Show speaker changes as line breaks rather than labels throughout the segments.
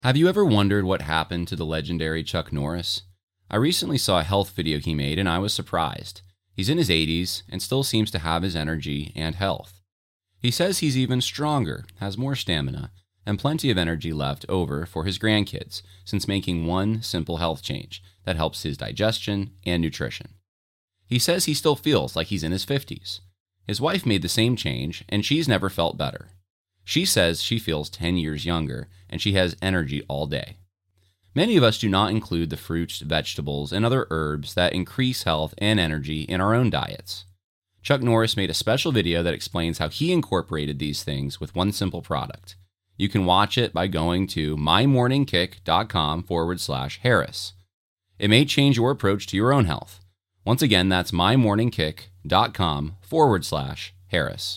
Have you ever wondered what happened to the legendary Chuck Norris? I recently saw a health video he made and I was surprised. He's in his 80s and still seems to have his energy and health. He says he's even stronger, has more stamina, and plenty of energy left over for his grandkids since making one simple health change that helps his digestion and nutrition. He says he still feels like he's in his 50s. His wife made the same change and she's never felt better. She says she feels 10 years younger and she has energy all day. Many of us do not include the fruits, vegetables, and other herbs that increase health and energy in our own diets. Chuck Norris made a special video that explains how he incorporated these things with one simple product. You can watch it by going to mymorningkick.com/Harris. It may change your approach to your own health. Once again, that's mymorningkick.com/Harris.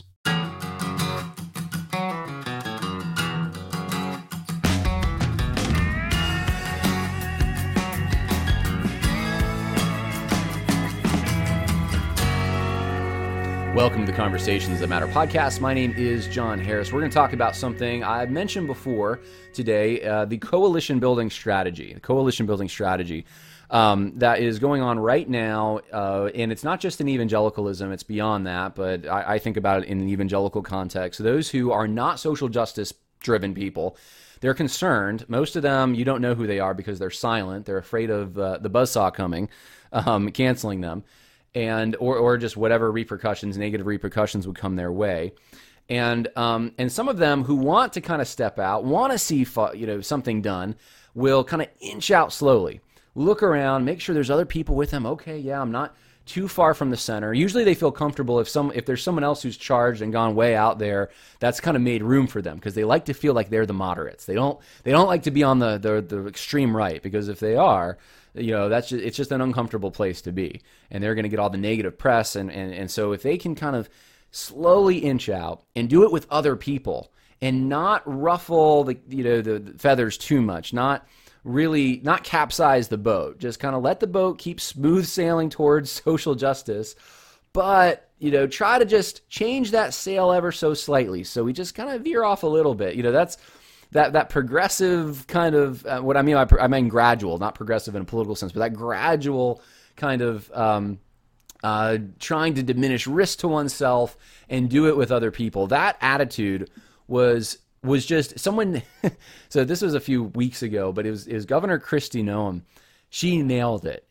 Welcome to the Conversations That Matter podcast. My name is John Harris. We're going to talk about something I've mentioned before today, the coalition building strategy. The coalition building strategy that is going on right now, and it's not just in evangelicalism, it's beyond that, but I think about it in an evangelical context. Those who are not social justice-driven people, they're concerned. Most of them, you don't know who they are because they're silent. They're afraid of the buzzsaw coming, canceling them. And or just whatever repercussions, negative repercussions would come their way, and some of them who want to kind of step out, want to see something done, will kind of inch out slowly, look around, make sure there's other people with them. Okay, yeah, I'm not too far from the center. Usually they feel comfortable if there's someone else who's charged and gone way out there. That's kind of made room for them because they like to feel like they're the moderates. They don't like to be on the extreme right, because if they are, it's just an uncomfortable place to be, and they're going to get all the negative press, and so if they can kind of slowly inch out and do it with other people and not ruffle the feathers too much, not capsize the boat, just kind of let the boat keep smooth sailing towards social justice, but try to just change that sail ever so slightly, so we just kind of veer off a little bit. That's that progressive kind of, what I mean gradual, not progressive in a political sense, but that gradual kind of trying to diminish risk to oneself and do it with other people. That attitude was just someone, so this was a few weeks ago, but it was Governor Kristi Noem. She nailed it.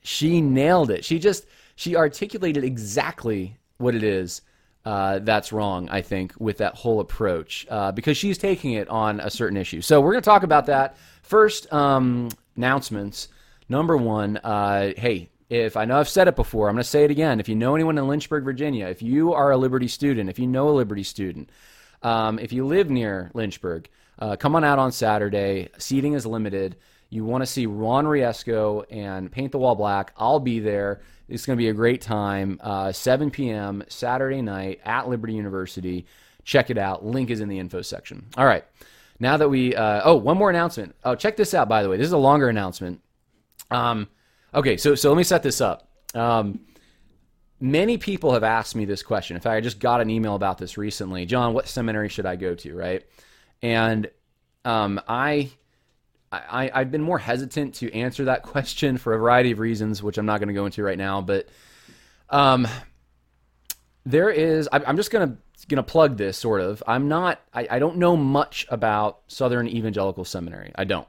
She articulated exactly what it is that's wrong, I think, with that whole approach, because she's taking it on a certain issue. So we're going to talk about that. First, announcements. Number one, hey, if I know I've said it before, I'm going to say it again. If you know anyone in Lynchburg, Virginia, if you are a Liberty student, if you know a Liberty student, if you live near Lynchburg, come on out on Saturday. Seating is limited. You want to see Ron Riesco and Paint the Wall Black, I'll be there. It's going to be a great time. 7 p.m. Saturday night at Liberty University. Check it out. Link is in the info section. All right. Now that we... one more announcement. Oh, check this out, by the way. This is a longer announcement. Okay, so let me set this up. Many people have asked me this question. In fact, I just got an email about this recently. John, what seminary should I go to, right? And I've been more hesitant to answer that question for a variety of reasons, which I'm not going to go into right now. But there is, I'm just going to plug this sort of. I don't know much about Southern Evangelical Seminary. I don't.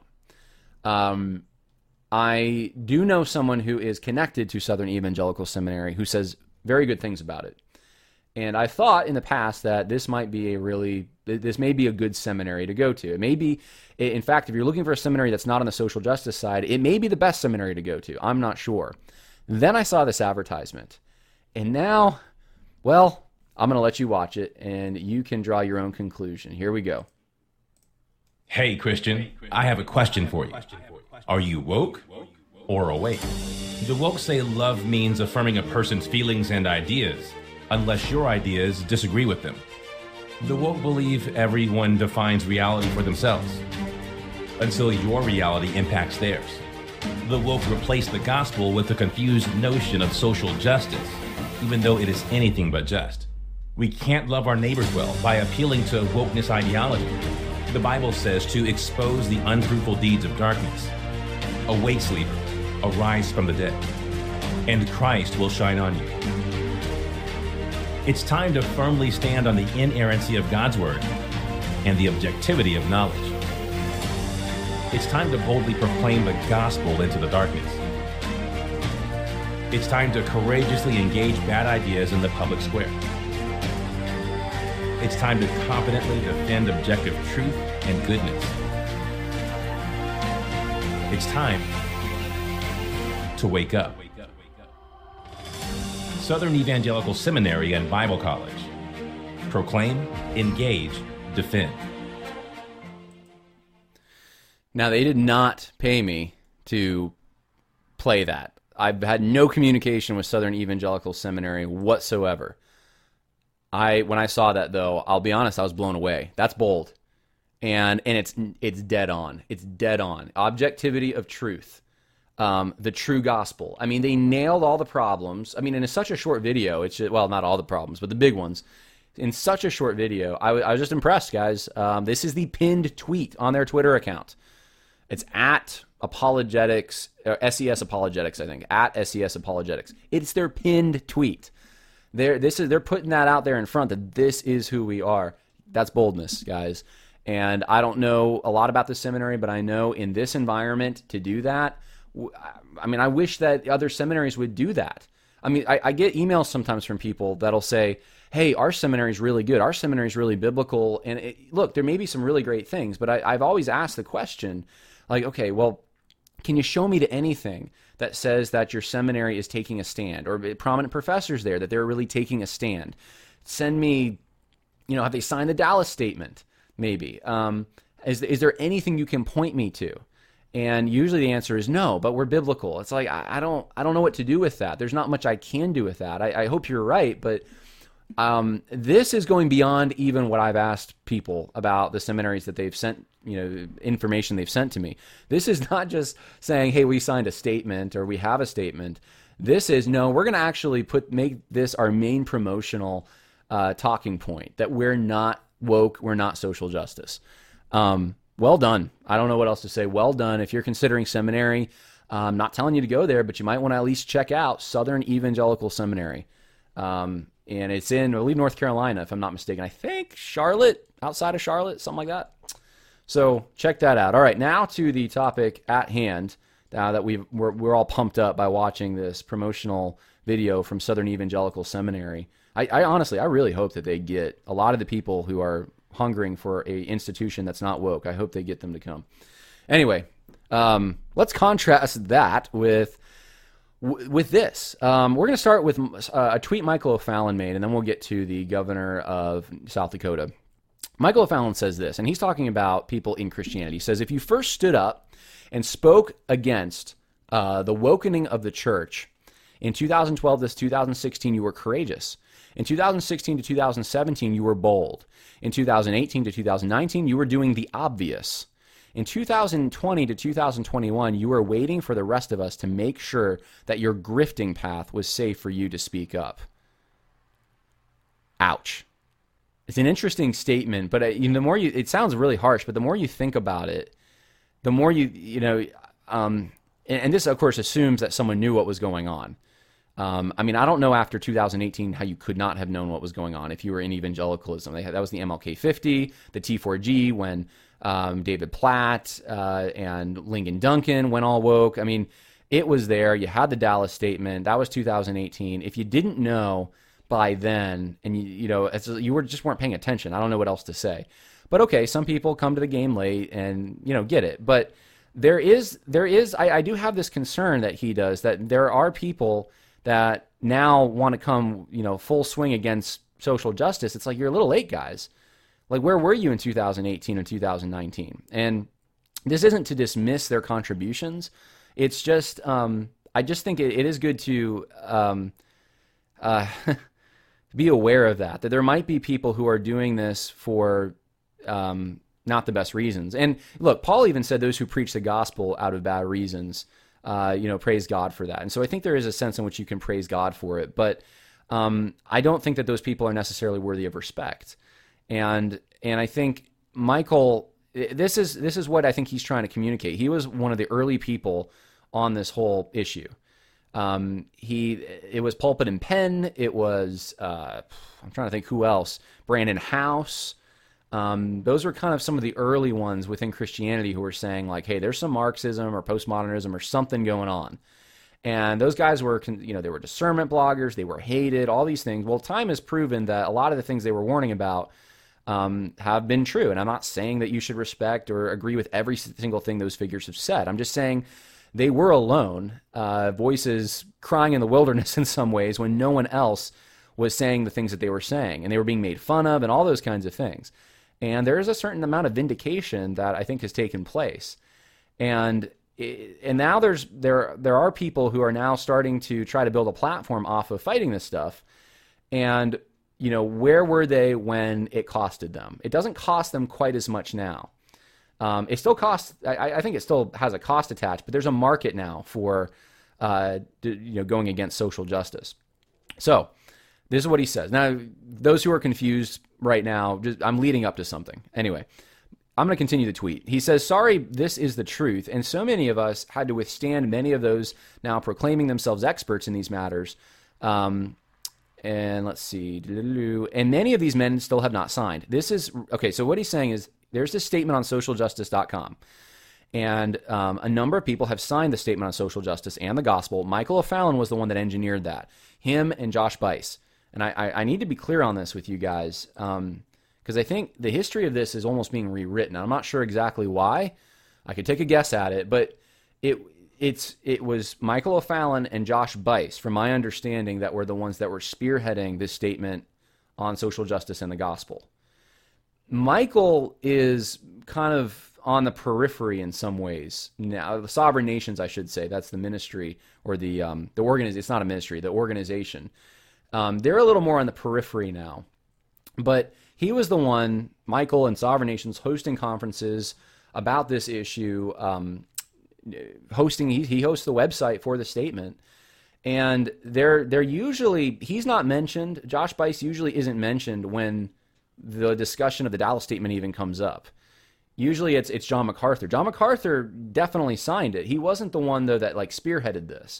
I do know someone who is connected to Southern Evangelical Seminary who says very good things about it. And I thought in the past that this may be a good seminary to go to. It may be, in fact, if you're looking for a seminary that's not on the social justice side, it may be the best seminary to go to. I'm not sure. Then I saw this advertisement. And now, well, I'm going to let you watch it, and you can draw your own conclusion. Here we go.
Hey, Christian, I have a question for you. Are you woke or awake? The woke say love means affirming a person's feelings and ideas, unless your ideas disagree with them. The woke believe everyone defines reality for themselves, until your reality impacts theirs. The woke replace the gospel with the confused notion of social justice, even though it is anything but just. We can't love our neighbors well by appealing to wokeness ideology. The Bible says to expose the unfruitful deeds of darkness. Awake, sleeper, arise from the dead, and Christ will shine on you. It's time to firmly stand on the inerrancy of God's word and the objectivity of knowledge. It's time to boldly proclaim the gospel into the darkness. It's time to courageously engage bad ideas in the public square. It's time to confidently defend objective truth and goodness. It's time to wake up. Southern Evangelical Seminary and Bible College. Proclaim, engage, defend.
Now, they did not pay me to play that. I've had no communication with Southern Evangelical Seminary whatsoever. When I saw that, though, I'll be honest, I was blown away. That's bold. And it's dead on. It's dead on. Objectivity of truth. The true gospel. I mean, they nailed all the problems. I mean, in such a short video, well, not all the problems, but the big ones. In such a short video, I was just impressed, guys. This is the pinned tweet on their Twitter account. It's at apologetics, or SES apologetics, I think, at SES apologetics. It's their pinned tweet. They're putting that out there in front that this is who we are. That's boldness, guys. And I don't know a lot about the seminary, but I know in this environment to do that, I mean, I wish that other seminaries would do that. I mean, I get emails sometimes from people that'll say, hey, our seminary is really good. Our seminary is really biblical. And look, there may be some really great things, but I've always asked the question, like, okay, well, can you show me to anything that says that your seminary is taking a stand, or prominent professors there that they're really taking a stand? Send me, have they signed the Dallas Statement? Maybe. Is there anything you can point me to? And usually the answer is no, but we're biblical. It's like, I don't know what to do with that. There's not much I can do with that. I hope you're right, but this is going beyond even what I've asked people about the seminaries that they've sent, information they've sent to me. This is not just saying, hey, we signed a statement or we have a statement. This is, no, we're going to actually make this our main promotional talking point, that we're not woke, we're not social justice. Well done. I don't know what else to say. Well done. If you're considering seminary, I'm not telling you to go there, but you might want to at least check out Southern Evangelical Seminary. And it's in, I believe, North Carolina, if I'm not mistaken. I think Charlotte, outside of Charlotte, something like that. So check that out. All right, now to the topic at hand that we're all pumped up by watching this promotional video from Southern Evangelical Seminary. I honestly, I really hope that they get a lot of the people who are hungering for a institution that's not woke. I hope they get them to come. Anyway, let's contrast that with this. We're going to start with a tweet Michael O'Fallon made, and then we'll get to the governor of South Dakota. Michael O'Fallon says this, and he's talking about people in Christianity. He says, if you first stood up and spoke against the wokening of the church in 2012 to 2016, you were courageous. In 2016 to 2017, you were bold. In 2018 to 2019, you were doing the obvious. In 2020 to 2021, you were waiting for the rest of us to make sure that your grifting path was safe for you to speak up. Ouch. It's an interesting statement, but the more it sounds really harsh, but the more you think about it, the more and this, of course, assumes that someone knew what was going on. I mean, I don't know after 2018 how you could not have known what was going on if you were in evangelicalism. That was the MLK 50, the T4G, when David Platt and Lincoln Duncan went all woke. I mean, it was there. You had the Dallas Statement. That was 2018. If you didn't know by then, and you just weren't paying attention, I don't know what else to say. But okay, some people come to the game late and get it. But there is I do have this concern that he does, that there are people that now want to come, full swing against social justice. It's like, you're a little late, guys. Like, where were you in 2018 and 2019? And this isn't to dismiss their contributions. It's just, I just think it is good to be aware of that there might be people who are doing this for not the best reasons. And look, Paul even said those who preach the gospel out of bad reasons, praise God for that. And so I think there is a sense in which you can praise God for it, but I don't think that those people are necessarily worthy of respect. And I think Michael, this is what I think he's trying to communicate. He was one of the early people on this whole issue. It was Pulpit and Pen. It was I'm trying to think who else. Brandon House. Those were kind of some of the early ones within Christianity who were saying like, hey, there's some Marxism or postmodernism or something going on. And those guys were, they were discernment bloggers. They were hated, all these things. Well, time has proven that a lot of the things they were warning about have been true. And I'm not saying that you should respect or agree with every single thing those figures have said. I'm just saying they were alone, voices crying in the wilderness in some ways when no one else was saying the things that they were saying. And they were being made fun of and all those kinds of things. And there is a certain amount of vindication that I think has taken place. And now there are people who are now starting to try to build a platform off of fighting this stuff. And, where were they when it costed them? It doesn't cost them quite as much now. It still costs, I think it still has a cost attached, but there's a market now for, going against social justice. So this is what he says. Now, those who are confused right now, I'm leading up to something. Anyway, I'm going to continue the tweet. He says, sorry, this is the truth. And so many of us had to withstand many of those now proclaiming themselves experts in these matters. And let's see. And many of these men still have not signed. Okay, so what he's saying is there's this statement on socialjustice.com. And a number of people have signed the statement on social justice and the gospel. Michael O'Fallon was the one that engineered that. Him and Josh Buice. And I need to be clear on this with you guys. Because I think the history of this is almost being rewritten. I'm not sure exactly why. I could take a guess at it, but it was Michael O'Fallon and Josh Buice, from my understanding, that were the ones that were spearheading this statement on social justice and the gospel. Michael is kind of on the periphery in some ways now. The Sovereign Nations, I should say, that's the ministry or the organization. It's not a ministry, the organization. They're a little more on the periphery now, but he was the one, Michael and Sovereign Nations, hosting conferences about this issue. He hosts the website for the statement, and they're usually, he's not mentioned. Josh Buice usually isn't mentioned when the discussion of the Dallas Statement even comes up. Usually it's John MacArthur. John MacArthur definitely signed it. He wasn't the one though that like spearheaded this.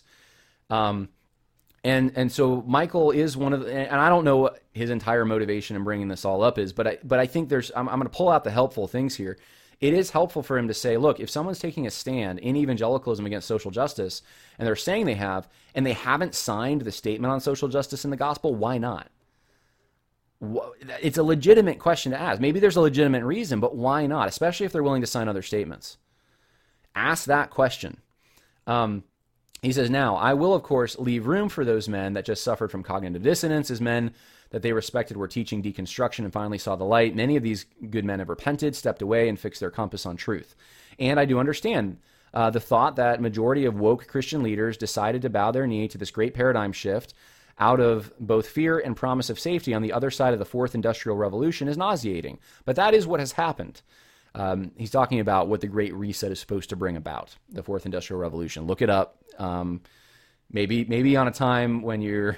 And so Michael is one of the, and I don't know what his entire motivation in bringing this all up is, but I think I'm going to pull out the helpful things here. It is helpful for him to say, look, if someone's taking a stand in evangelicalism against social justice, and they're saying they have, and they haven't signed the statement on social justice in the gospel, why not? It's a legitimate question to ask. Maybe there's a legitimate reason, but why not? Especially if they're willing to sign other statements. Ask that question. He says, now, I will, of course, leave room for those men that just suffered from cognitive dissonance as men that they respected were teaching deconstruction and finally saw the light. Many of these good men have repented, stepped away, and fixed their compass on truth. And I do understand the thought that majority of woke Christian leaders decided to bow their knee to this great paradigm shift out of both fear and promise of safety on the other side of the fourth industrial revolution is nauseating. But that is what has happened. He's talking about what the Great Reset is supposed to bring about, the fourth industrial revolution. Look it up. Maybe on a time when you're,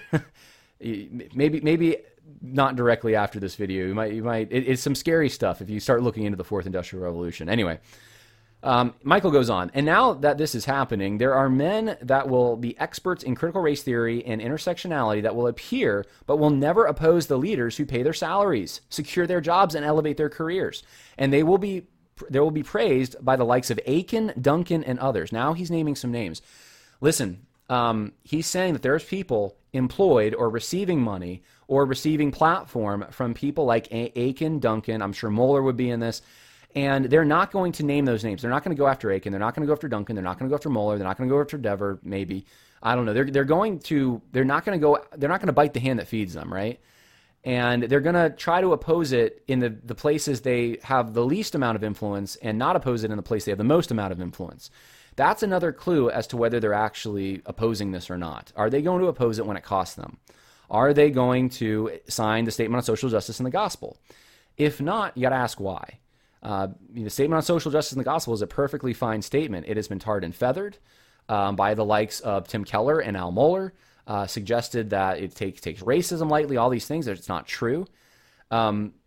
maybe not directly after this video. You might. It's some scary stuff if you start looking into the fourth industrial revolution. Anyway. Michael goes on, and now that this is happening, there are men that will be experts in critical race theory and intersectionality that will appear, but will never oppose the leaders who pay their salaries, secure their jobs, and elevate their careers. And they will be praised by the likes of Aiken, Duncan, and others. Now he's naming some names. Listen, he's saying that there's people employed or receiving money or receiving platform from people like Aiken, Duncan. I'm sure Mohler would be in this. And they're not going to name those names. They're not going to go after Aiken. They're not going to go after Duncan. They're not going to go after Mohler. They're not going to go after Dever. Maybe, I don't know. They're not going to bite the hand that feeds them, right? And they're going to try to oppose it in the places they have the least amount of influence, and not oppose it in the place they have the most amount of influence. That's another clue as to whether they're actually opposing this or not. Are they going to oppose it when it costs them? Are they going to sign the statement on social justice and the gospel? If not, you got to ask why. The statement on social justice in the gospel is a perfectly fine statement. It has been tarred and feathered by the likes of Tim Keller and Al Mohler, suggested that it takes racism lightly, all these things. It's not true.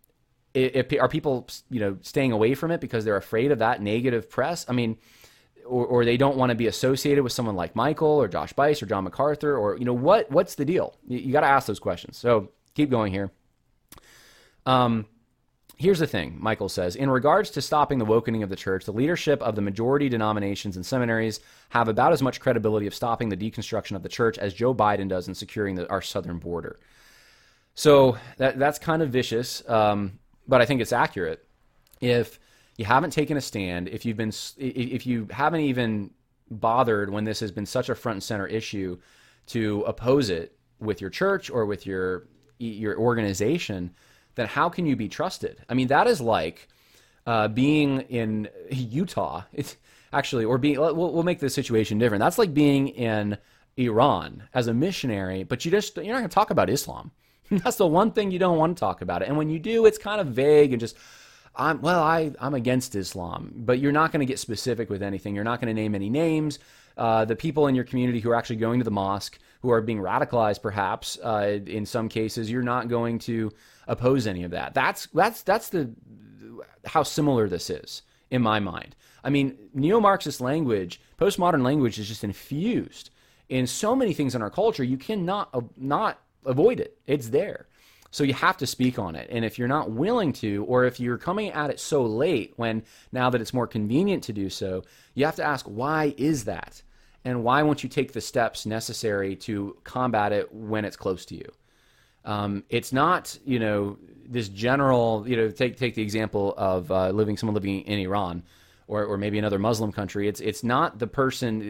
are people, staying away from it because they're afraid of that negative press? I mean, or they don't want to be associated with someone like Michael or Josh Buice or John MacArthur, or, what's the deal? You got to ask those questions. So keep going here. Here's the thing, Michael says, in regards to stopping the wokening of the church, the leadership of the majority denominations and seminaries have about as much credibility of stopping the deconstruction of the church as Joe Biden does in securing our southern border. So that's kind of vicious, but I think it's accurate. If you haven't taken a stand, if you haven't even bothered when this has been such a front and center issue to oppose it with your church or with your organization, then how can you be trusted? I mean, that is like being in Utah. It's actually, or being, we'll make the situation different. That's like being in Iran as a missionary, but you're not going to talk about Islam. That's the one thing you don't want to talk about it. And when you do, it's kind of vague and just, I'm against Islam, but you're not going to get specific with anything. You're not going to name any names. The people in your community who are actually going to the mosque, who are being radicalized, perhaps in some cases, you're not going to oppose any of that. That's how similar this is in my mind. I mean, neo-Marxist language, postmodern language is just infused in so many things in our culture. You cannot not avoid it. It's there. So you have to speak on it. And if you're not willing to, or if you're coming at it so late when now that it's more convenient to do so, you have to ask, why is that? And why won't you take the steps necessary to combat it when it's close to you? It's not, this general, take the example of someone living in Iran or maybe another Muslim country. It's not the person,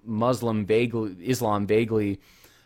Islam vaguely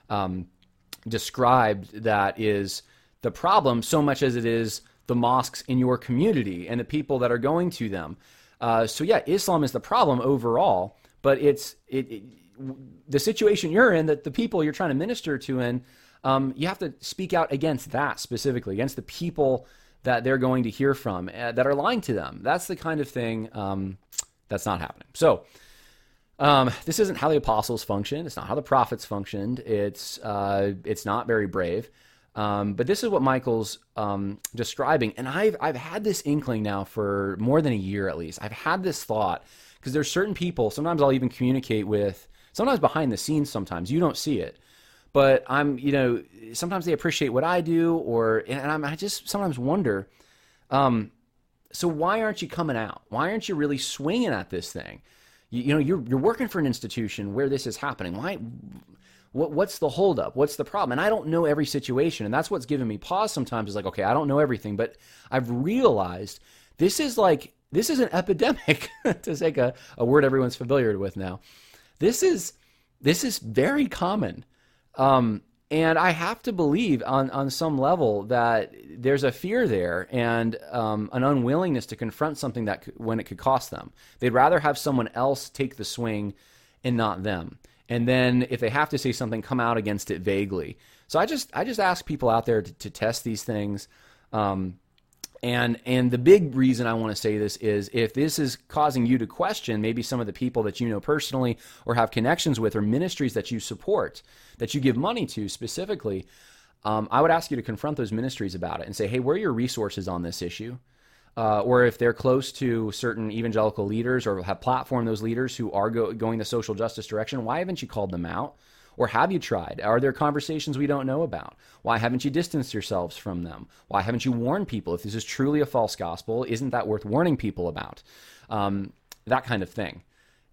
described that is the problem so much as it is the mosques in your community and the people that are going to them. So yeah, Islam is the problem overall, but it's the situation you're in, that the people you're trying to minister to in, you have to speak out against that specifically, against the people that they're going to hear from that are lying to them. That's the kind of thing that's not happening. So this isn't how the apostles functioned. It's not how the prophets functioned. It's not very brave. But this is what Michael's describing. And I've had this inkling now for more than a year at least. I've had this thought because there's certain people, sometimes I'll even communicate with, sometimes behind the scenes, sometimes you don't see it. But sometimes they appreciate what I do, I just sometimes wonder, so why aren't you coming out? Why aren't you really swinging at this thing? You're working for an institution where this is happening. What's the holdup? What's the problem? And I don't know every situation, and that's what's given me pause sometimes. Is like, okay, I don't know everything, but I've realized this is an epidemic, to take a word everyone's familiar with now. This is very common. And I have to believe on some level that there's a fear there and an unwillingness to confront something when it could cost them. They'd rather have someone else take the swing and not them. And then if they have to say something, come out against it vaguely. So I just ask people out there to test these things. And the big reason I want to say this is if this is causing you to question maybe some of the people that you know personally or have connections with or ministries that you support, that you give money to specifically, I would ask you to confront those ministries about it and say, hey, where are your resources on this issue? Or if they're close to certain evangelical leaders or have platformed those leaders who are going the social justice direction, why haven't you called them out? Or have you tried? Are there conversations we don't know about? Why haven't you distanced yourselves from them? Why haven't you warned people? If this is truly a false gospel, isn't that worth warning people about? That kind of thing.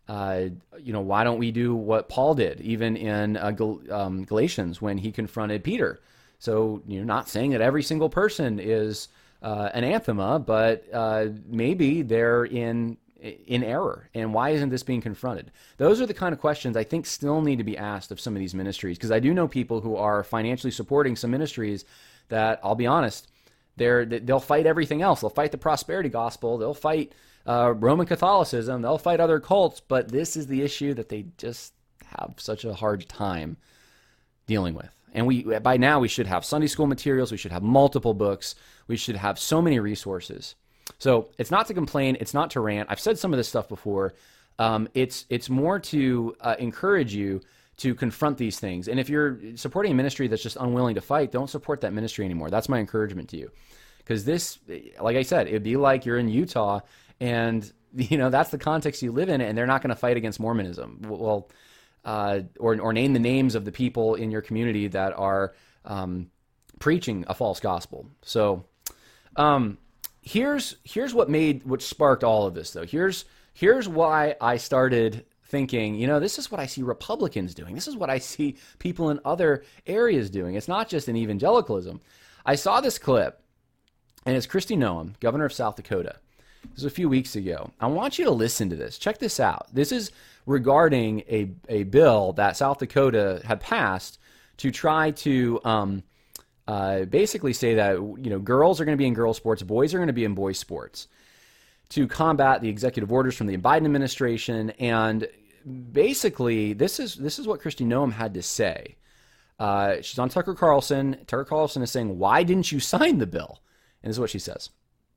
Why don't we do what Paul did, even in Galatians when he confronted Peter? So you're not saying that every single person is an anathema, but maybe they're in error. And why isn't this being confronted? Those are the kind of questions I think still need to be asked of some of these ministries, because I do know people who are financially supporting some ministries that, I'll be honest, they'll fight everything else. They'll fight the prosperity gospel. They'll fight Roman Catholicism. They'll fight other cults. But this is the issue that they just have such a hard time dealing with. And by now we should have Sunday school materials. We should have multiple books. We should have so many resources. So it's not to complain. It's not to rant. I've said some of this stuff before. It's more to encourage you to confront these things. And if you're supporting a ministry that's just unwilling to fight, don't support that ministry anymore. That's my encouragement to you. Because this, like I said, it'd be like you're in Utah and, that's the context you live in, and they're not going to fight against Mormonism. Well, or name the names of the people in your community that are preaching a false gospel. So here's what sparked all of this, though. Here's why I started thinking, this is what I see Republicans doing. This is what I see people in other areas doing. It's not just in evangelicalism. I saw this clip, and it's Kristi Noem, governor of South Dakota. This was a few weeks ago. I want you to listen to this. Check this out. This is regarding a bill that South Dakota had passed to try to basically say that girls are going to be in girls sports, boys are going to be in boys sports, to combat the executive orders from the Biden administration. And basically, this is what Kristi Noem had to say. She's on Tucker Carlson. Tucker Carlson is saying, "Why didn't you sign the bill?" And this is what she says.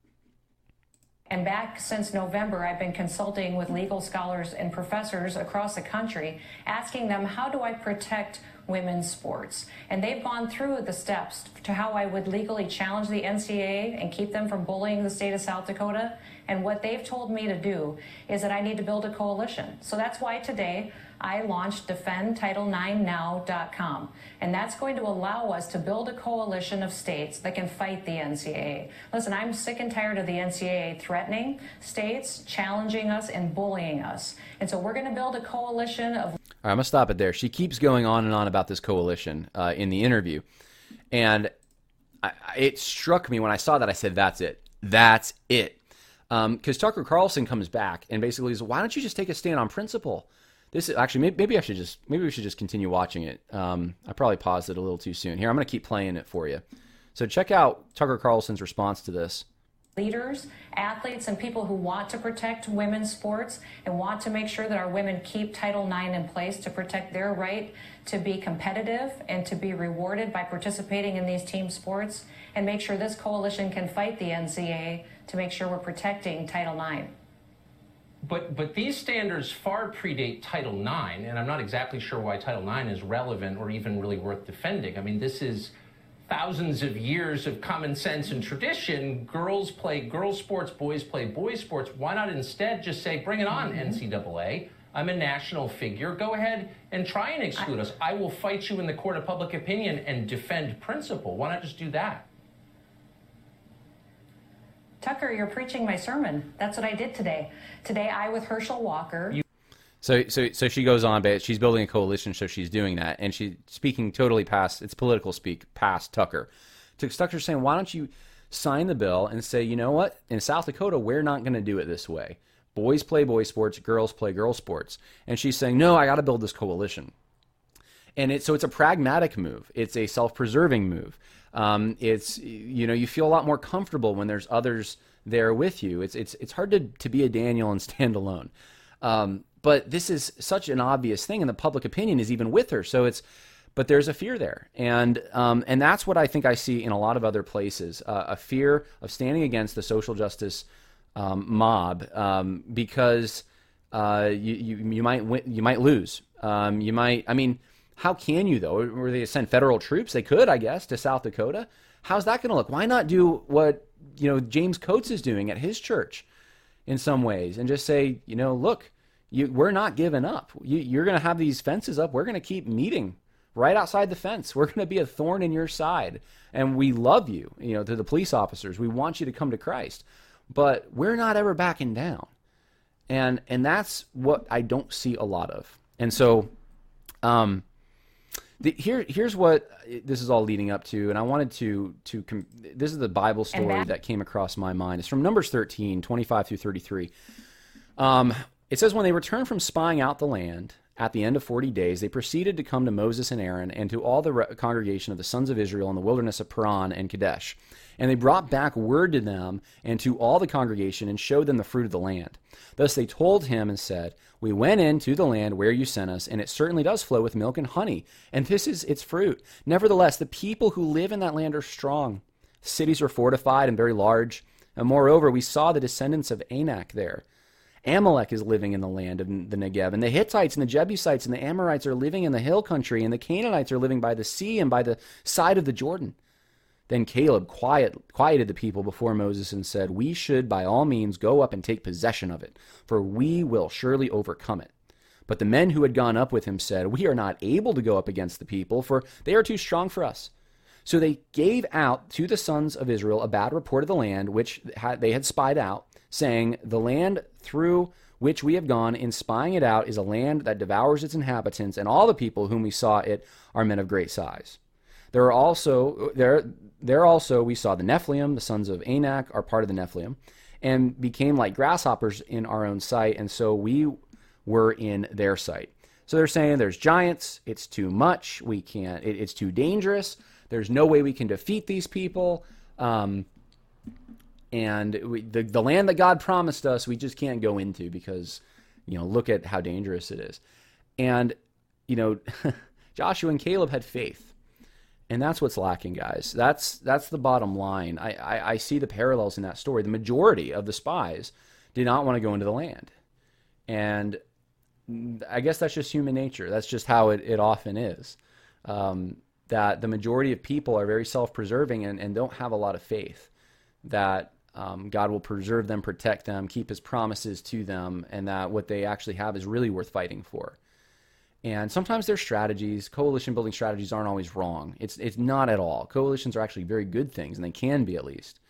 And back since November, I've been consulting with legal scholars and professors across the country, asking them, how do I protect women's sports? And they've gone through the steps to how I would legally challenge the NCAA and keep them from bullying the state of South Dakota. And what they've told me to do is that I need to build a coalition. So that's why today I launched DefendTitle9Now.com. And that's going to allow us to build a coalition of states that can fight the NCAA. Listen, I'm sick and tired of the NCAA threatening states, challenging us, and bullying us. And so we're going to build a coalition of... All
right, I'm going to stop it there. She keeps going on and on about this coalition in the interview. And it struck me when I saw that. I said, that's it. That's it. Because Tucker Carlson comes back and basically says, why don't you just take a stand on principle? This is actually, maybe we should just continue watching it. I probably paused it a little too soon. Here, I'm going to keep playing it for you. So check out Tucker Carlson's response to this.
Leaders, athletes, and people who want to protect women's sports and want to make sure that our women keep Title IX in place to protect their right to be competitive and to be rewarded by participating in these team sports, and make sure this coalition can fight the NCAA to make sure we're protecting Title IX.
But these standards far predate Title IX, and I'm not exactly sure why Title IX is relevant or even really worth defending. I mean, this is thousands of years of common sense and tradition. Girls play girls sports, boys play boys sports. Why not instead just say, bring it on, NCAA. I'm a national figure. Go ahead and try and exclude us. I will fight you in the court of public opinion and defend principle. Why not just do that?
Tucker, you're preaching my sermon. That's what I did today. Today, I, with Herschel Walker...
So she goes on, but she's building a coalition, so she's doing that. And she's speaking totally past, it's political speak, past Tucker. Tucker's saying, why don't you sign the bill and say, you know what? In South Dakota, we're not going to do it this way. Boys play boys sports, girls play girls sports. And she's saying, no, I got to build this coalition. And so it's a pragmatic move. It's a self-preserving move. It's, you feel a lot more comfortable when there's others there with you. It's hard to be a Daniel and stand alone. But this is such an obvious thing, and the public opinion is even with her. But there's a fear there, and that's what I think I see in a lot of other places, a fear of standing against the social justice mob, because you might lose. How can you, though? Were they to send federal troops? They could, I guess, to South Dakota. How's that going to look? Why not do what James Coates is doing at his church in some ways, and just say, look. We're not giving up. You're going to have these fences up. We're going to keep meeting right outside the fence. We're going to be a thorn in your side. And we love you, to the police officers. We want you to come to Christ. But we're not ever backing down. And that's what I don't see a lot of. And so here's what this is all leading up to. And I wanted to this is the Bible story that came across my mind. It's from Numbers 13, 25 through 33. It says, when they returned from spying out the land at the end of 40 days, they proceeded to come to Moses and Aaron and to all the congregation of the sons of Israel in the wilderness of Paran and Kadesh. And they brought back word to them and to all the congregation and showed them the fruit of the land. Thus they told him and said, we went into the land where you sent us, and it certainly does flow with milk and honey, and this is its fruit. Nevertheless, the people who live in that land are strong. Cities are fortified and very large. And moreover, we saw the descendants of Anak there. Amalek is living in the land of the Negev, and the Hittites and the Jebusites and the Amorites are living in the hill country, and the Canaanites are living by the sea and by the side of the Jordan. Then Caleb quieted the people before Moses and said, "We should by all means go up and take possession of it, for we will surely overcome it." But the men who had gone up with him said, "We are not able to go up against the people, for they are too strong for us." So they gave out to the sons of Israel a bad report of the land which they had spied out, saying, "The land through which we have gone in spying it out is a land that devours its inhabitants, and all the people whom we saw it are men of great size. There also we saw the Nephilim, the sons of Anak are part of the Nephilim, and became like grasshoppers in our own sight, and so we were in their sight." So they're saying there's giants, it's too much, we can't, it's too dangerous, there's no way we can defeat these people, and the land that God promised us, we just can't go into because, look at how dangerous it is. And, Joshua and Caleb had faith. And that's what's lacking, guys. That's the bottom line. I see the parallels in that story. The majority of the spies did not want to go into the land. And I guess that's just human nature. That's just how it often is. That the majority of people are very self-preserving and don't have a lot of faith that God will preserve them, protect them, keep his promises to them, and that what they actually have is really worth fighting for. And sometimes their strategies, coalition building strategies, aren't always wrong. It's not at all. Coalitions are actually very good things, and they can be at least.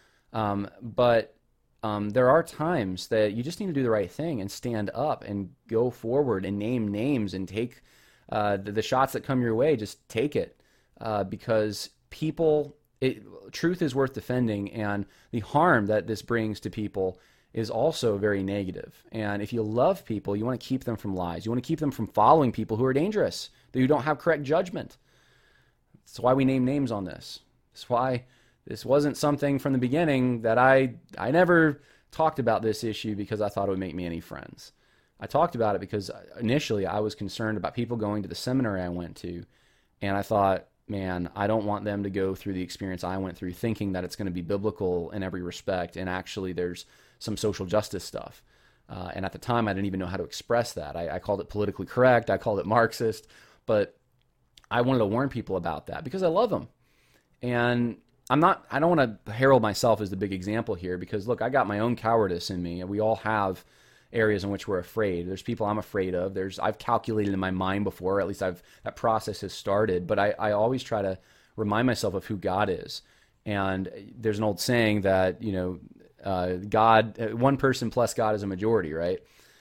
But there are times that you just need to do the right thing and stand up and go forward and name names and take the shots that come your way. Just take it because truth is worth defending, and the harm that this brings to people is also very negative. And if you love people, you want to keep them from lies. You want to keep them from following people who are dangerous, who don't have correct judgment. That's why we name names on this. That's why this wasn't something from the beginning that I never talked about this issue because I thought it would make me any friends. I talked about it because initially I was concerned about people going to the seminary I went to, and I thought, man, I don't want them to go through the experience I went through thinking that it's going to be biblical in every respect, and actually there's some social justice stuff. And at the time, I didn't even know how to express that. I called it politically correct. I called it Marxist. But I wanted to warn people about that because I love them. And I don't want to herald myself as the big example here because, look, I got my own cowardice in me. We all have areas in which we're afraid. There's people I'm afraid of. I've calculated in my mind before, or at least that process has started. But I always try to remind myself of who God is. And there's an old saying that, God, one person plus God is a majority, right?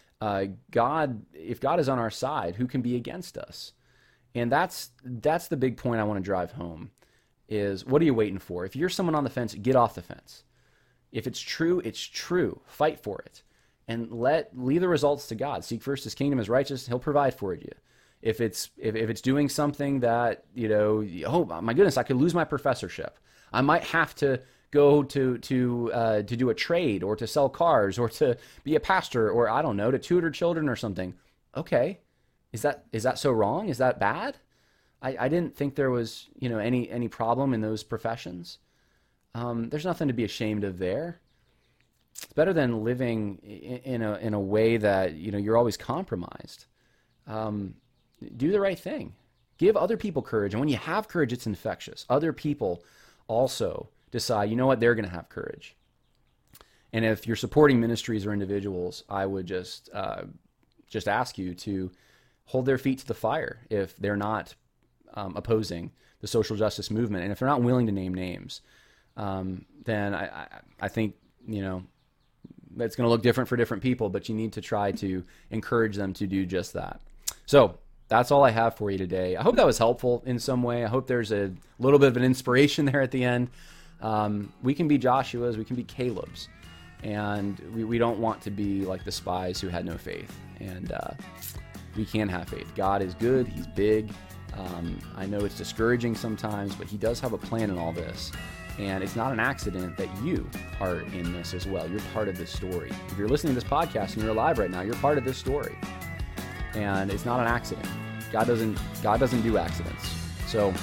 If God is on our side, who can be against us? And that's the big point I want to drive home is, what are you waiting for? If you're someone on the fence, get off the fence. If it's true, it's true. Fight for it. And leave the results to God. Seek first his kingdom, his righteousness, he'll provide for you. If it's doing something that, oh my goodness, I could lose my professorship. I might have to go to do a trade or to sell cars or to be a pastor or I don't know, to tutor children or something. Okay. Is that so wrong? Is that bad? I didn't think there was, any problem in those professions. There's nothing to be ashamed of there. It's better than living in a way that, you're always compromised. Do the right thing. Give other people courage. And when you have courage, it's infectious. Other people also decide, they're going to have courage. And if you're supporting ministries or individuals, I would just ask you to hold their feet to the fire if they're not opposing the social justice movement. And if they're not willing to name names, then I think, that's going to look different for different people, but you need to try to encourage them to do just that. So that's all I have for you today. I hope that was helpful in some way. I hope there's a little bit of an inspiration there at the end. We can be Joshua's, we can be Caleb's, and we don't want to be like the spies who had no faith. And we can have faith. God is good. He's big. I know it's discouraging sometimes, but he does have a plan in all this. And it's not an accident that you are in this as well. You're part of this story. If you're listening to this podcast and you're alive right now, you're part of this story. And it's not an accident. God doesn't do accidents. So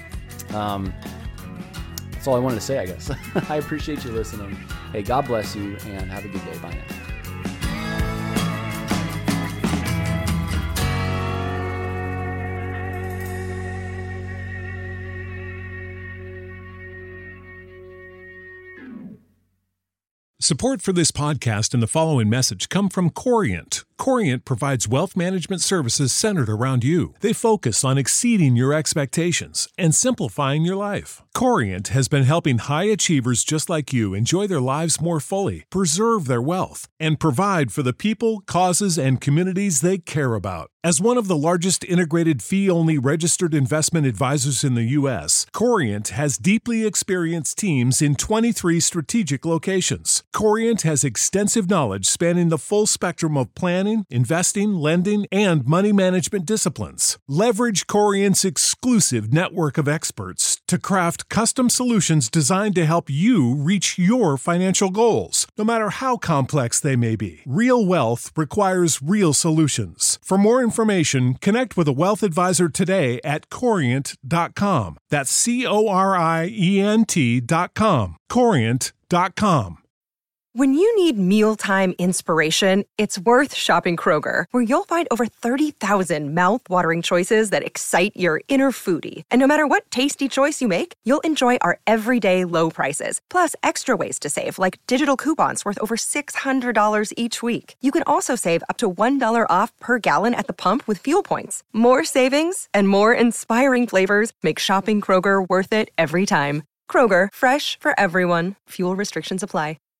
that's all I wanted to say, I guess. I appreciate you listening. Hey, God bless you, and have a good day. Bye now.
Support for this podcast and the following message come from Corient. Corient provides wealth management services centered around you. They focus on exceeding your expectations and simplifying your life. Corient has been helping high achievers just like you enjoy their lives more fully, preserve their wealth, and provide for the people, causes, and communities they care about. As one of the largest integrated fee-only registered investment advisors in the U.S., Corient has deeply experienced teams in 23 strategic locations. Corient has extensive knowledge spanning the full spectrum of planning, investing, lending, and money management disciplines. Leverage Corient's exclusive network of experts to craft custom solutions designed to help you reach your financial goals, no matter how complex they may be. Real wealth requires real solutions. For more information, connect with a wealth advisor today at Corient.com. That's Corient.com. Corient.com.
When you need mealtime inspiration, it's worth shopping Kroger, where you'll find over 30,000 mouth-watering choices that excite your inner foodie. And no matter what tasty choice you make, you'll enjoy our everyday low prices, plus extra ways to save, like digital coupons worth over $600 each week. You can also save up to $1 off per gallon at the pump with fuel points. More savings and more inspiring flavors make shopping Kroger worth it every time. Kroger, fresh for everyone. Fuel restrictions apply.